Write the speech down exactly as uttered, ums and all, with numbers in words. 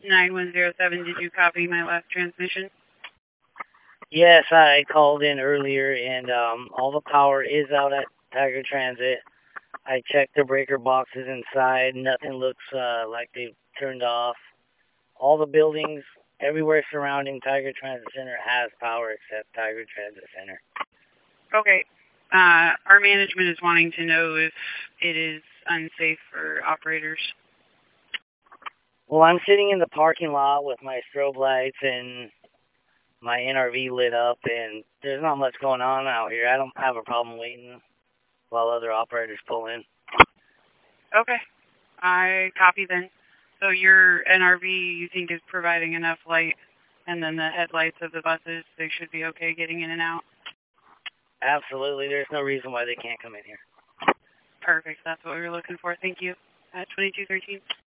nine one zero seven, did you copy my last transmission? Yes, I called in earlier, and um, all the power is out at Tiger Transit. I checked the breaker boxes inside. Nothing looks uh, like they've turned off. All the buildings everywhere surrounding Tiger Transit Center has power except Tiger Transit Center. Okay. Uh, our management is wanting to know if it is unsafe for operators. Well, I'm sitting in the parking lot with my strobe lights and my N R V lit up, and there's not much going on out here. I don't have a problem waiting while other operators pull in. Okay. I copy then. So your N R V, you think, is providing enough light, and then the headlights of the buses, they should be okay getting in and out? Absolutely. There's no reason why they can't come in here. Perfect. That's what we were looking for. Thank you. At twenty-two thirteen.